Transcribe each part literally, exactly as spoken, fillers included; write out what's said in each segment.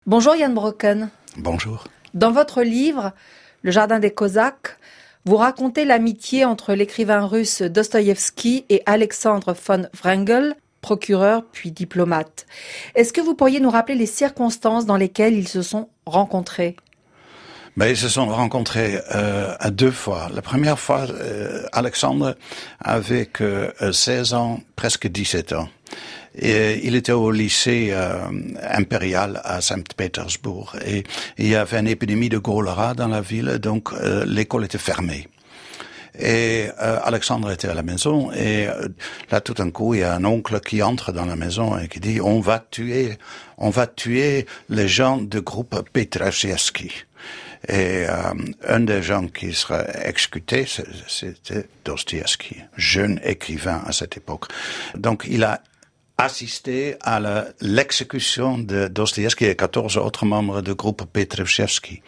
Bonjour Yann Brocken. Bonjour. Dans votre livre, Le Jardin des Cosaques, vous racontez l'amitié entre l'écrivain russe Dostoïevski et Alexandre von Wrangel, procureur puis diplomate. Est-ce que vous pourriez nous rappeler les circonstances dans lesquelles ils se sont rencontrés ? Ben, ils se sont rencontrés euh, à deux fois. La première fois, euh, Alexandre avait que euh, seize ans, presque dix-sept ans. Et il était au lycée euh, impérial à Saint-Pétersbourg. Et il y avait une épidémie de choléra dans la ville, donc euh, l'école était fermée. Et euh, Alexandre était à la maison, et euh, là tout d'un coup il y a un oncle qui entre dans la maison et qui dit on va tuer, on va tuer les gens du groupe Petrachevski. Et euh, un des gens qui sera exécuté, c'était Dostoïevski, jeune écrivain à cette époque. Donc il a assisté à la, l'exécution de Dostoïevski et quatorze autres membres du groupe Petrachevski.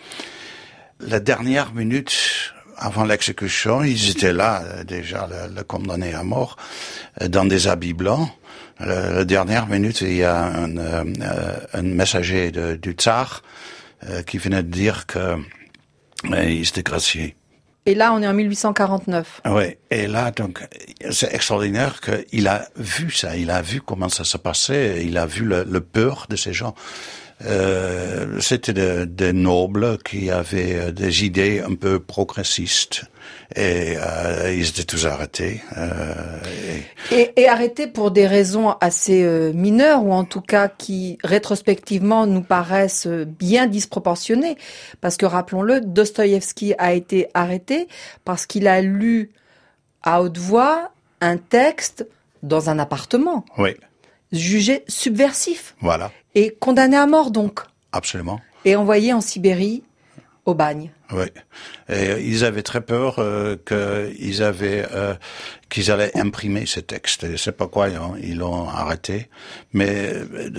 La dernière minute avant l'exécution, ils étaient là, déjà, le, le condamné à mort, dans des habits blancs. La, la dernière minute, il y a un, euh, un messager de, du tsar euh, qui venait de dire que euh, il s'était gracié. Et là, on est en mille huit cent quarante-neuf. Oui, et là, donc, c'est extraordinaire qu'il a vu ça, il a vu comment ça se passait, il a vu le, le peur de ces gens. Euh, c'était des, des nobles qui avaient des idées un peu progressistes et euh, ils étaient tous arrêtés. Euh, et... Et, et arrêtés pour des raisons assez euh, mineures ou en tout cas qui rétrospectivement nous paraissent bien disproportionnées. Parce que rappelons-le, Dostoïevski a été arrêté parce qu'il a lu à haute voix un texte dans un appartement. Oui. Jugé subversif. Voilà. Et condamné à mort, donc. Absolument. Et envoyé en Sibérie, au bagne. Oui. Et ils avaient très peur euh, qu'ils avaient, euh, qu'ils allaient imprimer ce texte. Je sais pas quoi, ils l'ont arrêté. Mais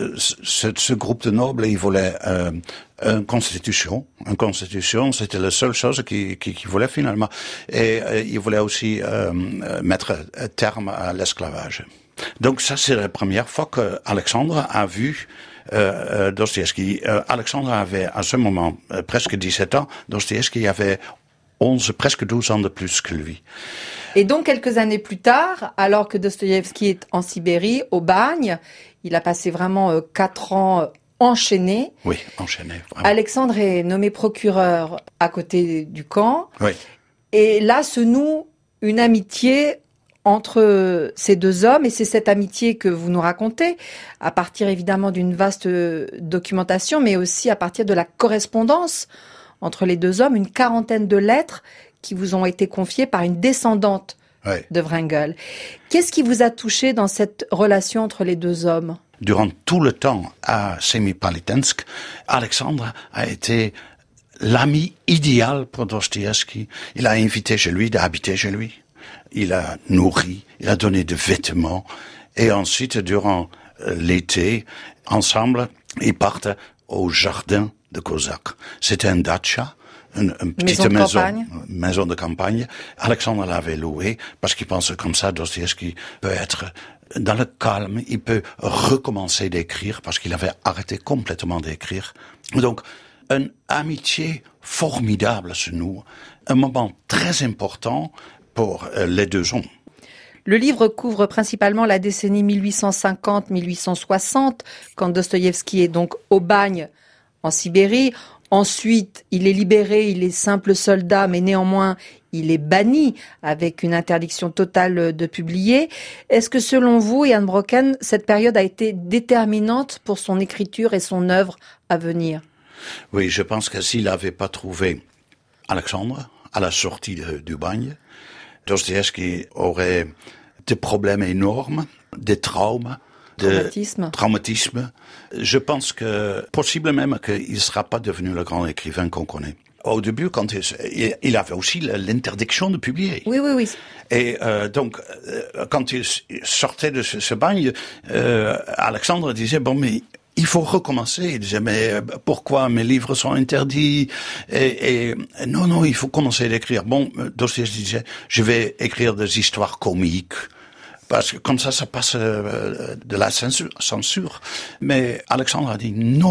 ce, ce groupe de nobles, ils voulaient euh, une constitution. Une constitution, c'était la seule chose qu'ils, qu'ils, qu'ils voulaient finalement. Et euh, ils voulaient aussi euh, mettre terme à l'esclavage. Donc ça, c'est la première fois que Alexandre a vu euh, Dostoïevski. Euh, Alexandre avait à ce moment euh, presque dix-sept ans. Dostoïevski avait onze, presque douze ans de plus que lui. Et donc quelques années plus tard, alors que Dostoïevski est en Sibérie, au bagne, il a passé vraiment euh, quatre ans enchaînés. Oui, enchaîné. Vraiment. Alexandre est nommé procureur à côté du camp. Oui. Et là se noue une amitié entre ces deux hommes, et c'est cette amitié que vous nous racontez, à partir évidemment d'une vaste documentation, mais aussi à partir de la correspondance entre les deux hommes, une quarantaine de lettres qui vous ont été confiées par une descendante oui. de Wrangel. Qu'est-ce qui vous a touché dans cette relation entre les deux hommes ? Durant tout le temps à Semipalitensk, Alexandre a été l'ami idéal pour Dostoïevski. Il a invité chez lui, d'habiter chez lui. Il a nourri, il a donné des vêtements. Et ensuite, durant l'été, ensemble, ils partent au jardin de Cosaques. C'était un datcha, une, une petite maison de maison, campagne. maison de campagne. Alexandre l'avait loué parce qu'il pensait comme ça, Dostoïevski peut être dans le calme, il peut recommencer d'écrire parce qu'il avait arrêté complètement d'écrire. Donc, une amitié formidable se noue, un moment très important pour les deux hommes. Le livre couvre principalement la décennie mille huit cent cinquante à mille huit cent soixante, quand Dostoïevski est donc au bagne en Sibérie. Ensuite, il est libéré, il est simple soldat, mais néanmoins, il est banni avec une interdiction totale de publier. Est-ce que selon vous, Yann Brocken, cette période a été déterminante pour son écriture et son œuvre à venir ? Oui, je pense que s'il n'avait pas trouvé Alexandre à la sortie de, du bagne, Dostoïevski aurait des problèmes énormes, des traumas, des traumatismes. traumatismes. Je pense que, possible même qu'il ne sera pas devenu le grand écrivain qu'on connaît. Au début, quand il, il avait aussi l'interdiction de publier. Oui, oui, oui. Et euh, donc, euh, quand il sortait de ce, ce bagne, euh, Alexandre disait, bon, mais il faut recommencer. Il disait, mais pourquoi mes livres sont interdits? Et, et non, non, il faut commencer d'écrire. Bon, Dostoïevski disait, je vais écrire des histoires comiques. Parce que comme ça, ça passe de la censure. Mais Alexandre a dit, non,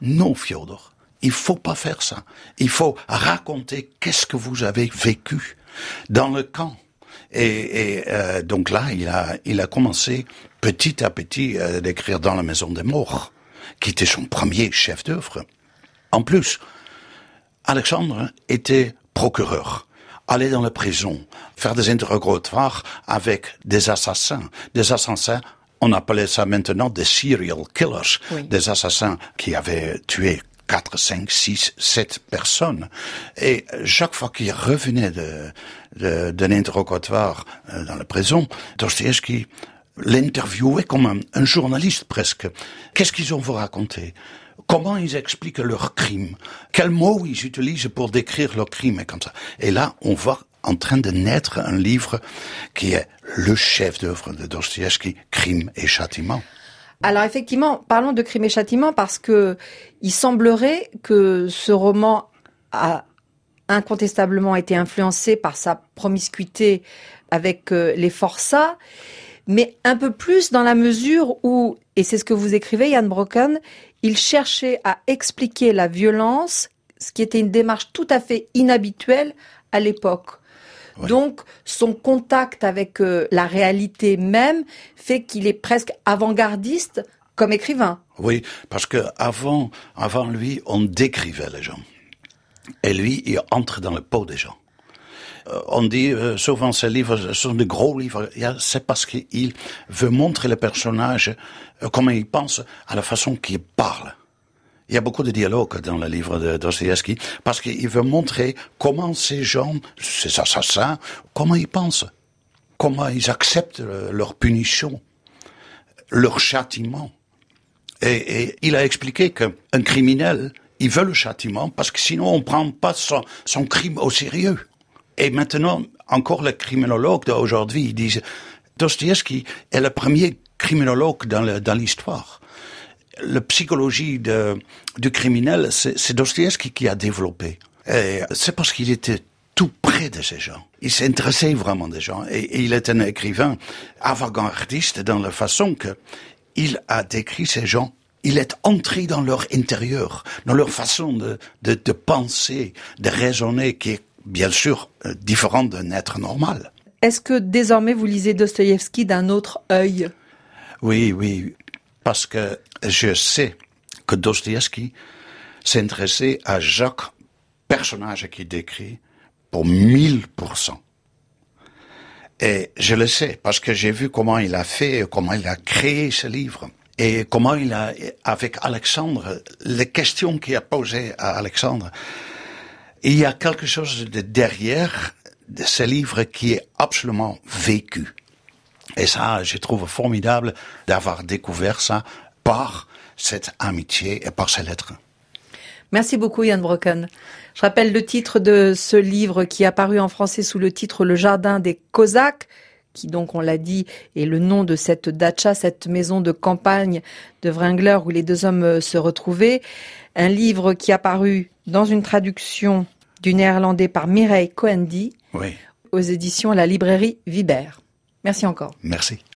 non, Fyodor, il faut pas faire ça. Il faut raconter qu'est-ce que vous avez vécu dans le camp. Et, et euh, donc là, il a, il a commencé petit à petit euh, d'écrire dans la maison des morts, qui était son premier chef d'œuvre. En plus, Alexandre était procureur, allait dans la prison, faire des interrogatoires avec des assassins. Des assassins, on appelait ça maintenant des serial killers, oui. Des assassins qui avaient tué quatre, cinq, six, sept personnes. Et chaque fois qu'il revenait de, de, d'un interrogatoire euh, dans la prison, Dostoïevski l'interviewait comme un, un journaliste presque. Qu'est-ce qu'ils ont vous raconté? Comment ils expliquent leurs crimes? Quels mots ils utilisent pour décrire leurs crimes et comme ça? Et là, on voit en train de naître un livre qui est le chef-d'œuvre de Dostoïevski, Crime et Châtiment. Alors effectivement, parlons de Crime et Châtiment parce que il semblerait que ce roman a incontestablement été influencé par sa promiscuité avec euh, les forçats, mais un peu plus dans la mesure où, et c'est ce que vous écrivez, Jan Brokken, il cherchait à expliquer la violence, ce qui était une démarche tout à fait inhabituelle à l'époque. Oui. Donc, son contact avec euh, la réalité même fait qu'il est presque avant-gardiste comme écrivain. Oui, parce que avant, avant lui, on décrivait les gens. Et lui, il entre dans le peau des gens. Euh, on dit euh, souvent ces livres ce sont de gros livres. C'est parce qu'il veut montrer le personnage, euh, comment il pense, à la façon qu'il parle. Il y a beaucoup de dialogues dans le livre de Dostoïevski parce qu'il veut montrer comment ces gens, ces assassins, comment ils pensent, comment ils acceptent leur punition, leur châtiment. Et, et il a expliqué qu'un criminel, il veut le châtiment parce que sinon on prend pas son, son crime au sérieux. Et maintenant, encore les criminologues d'aujourd'hui, ils disent Dostoïevski est le premier criminologue dans, le, dans l'histoire. La psychologie de, du criminel, c'est, c'est Dostoïevski qui a développé. Et c'est parce qu'il était tout près de ces gens. Il s'intéressait vraiment des gens. Et, et il est un écrivain avant-gardiste dans la façon que il a décrit ces gens. Il est entré dans leur intérieur, dans leur façon de, de, de penser, de raisonner, qui est bien sûr différente d'un être normal. Est-ce que désormais vous lisez Dostoïevski d'un autre œil? Oui, oui. Parce que je sais que Dostoïevski s'intéressait à chaque personnage qu'il décrit pour mille pour cent. Et je le sais parce que j'ai vu comment il a fait, comment il a créé ce livre. Et comment il a, avec Alexandre, les questions qu'il a posées à Alexandre. Il y a quelque chose de derrière de ce livre qui est absolument vécu. Et ça, je trouve formidable d'avoir découvert ça par cette amitié et par ces lettres. Merci beaucoup, Jan Brokken. Je rappelle le titre de ce livre qui est apparu en français sous le titre Le Jardin des Cosaques, qui donc, on l'a dit, est le nom de cette datcha, cette maison de campagne de Wrangler où les deux hommes se retrouvaient. Un livre qui est apparu dans une traduction du néerlandais par Mireille Coendi, oui, aux éditions La Librairie Vibert. Merci encore. Merci.